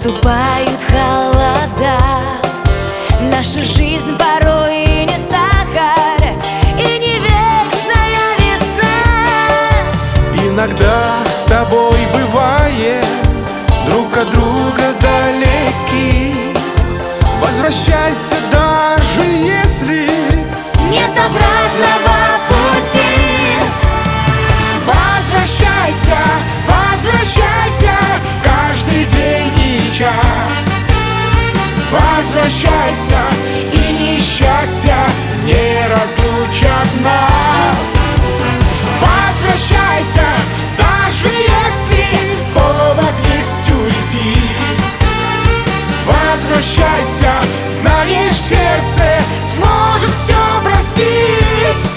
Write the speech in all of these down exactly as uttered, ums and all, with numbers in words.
Наступают холода, наша жизнь порой и не сахар, и не вечная весна. Иногда с тобой бывает друг от друга далеки. Возвращайся, даже если нет обратного пути. Возвращайся, возвращайся, каждый день и час. Возвращайся, и несчастья не разлучат нас. Возвращайся, даже если повод есть уйти. Возвращайся, знаешь, сердце сможет все простить.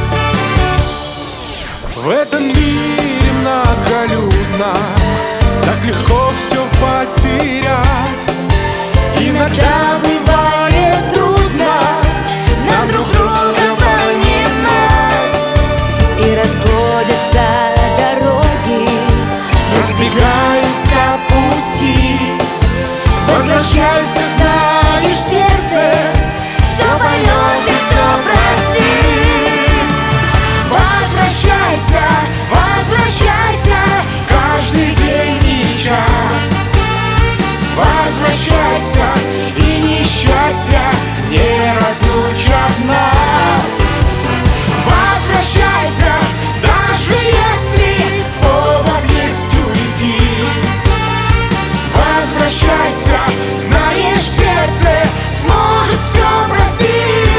В этом мире многолюдно, так легко все потерять. Иногда бывает трудно нам друг друга понимать. И расходятся дороги, разбегаются пути. Возвращайся, знаешь, сердце все поймет и все простит. Возвращайся, возвращайся, каждый день и час. Возвращайся, и несчастья не разлучат нас. Возвращайся, даже если повод есть уйти. Возвращайся, знаешь, сердце сможет все простить.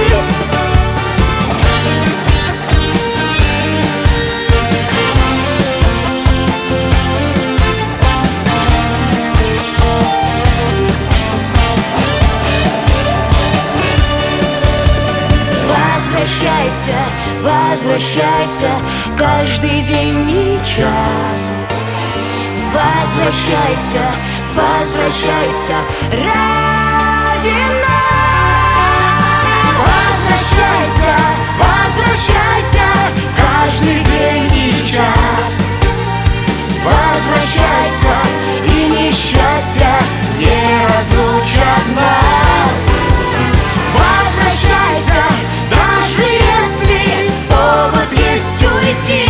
Возвращайся, возвращайся, каждый день и час. Возвращайся, возвращайся ради нас. Возвращайся, возвращайся, каждый день и час. Возвращайся, и несчастья не разлучат нас. Возвращайся, даже если Повод есть уйти.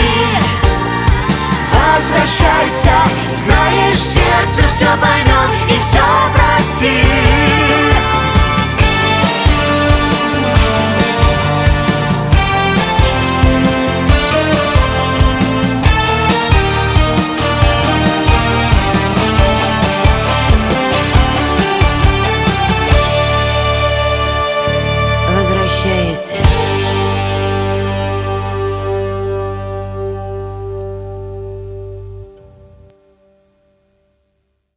возвращайся, Знаешь, сердце все поймет и все простит.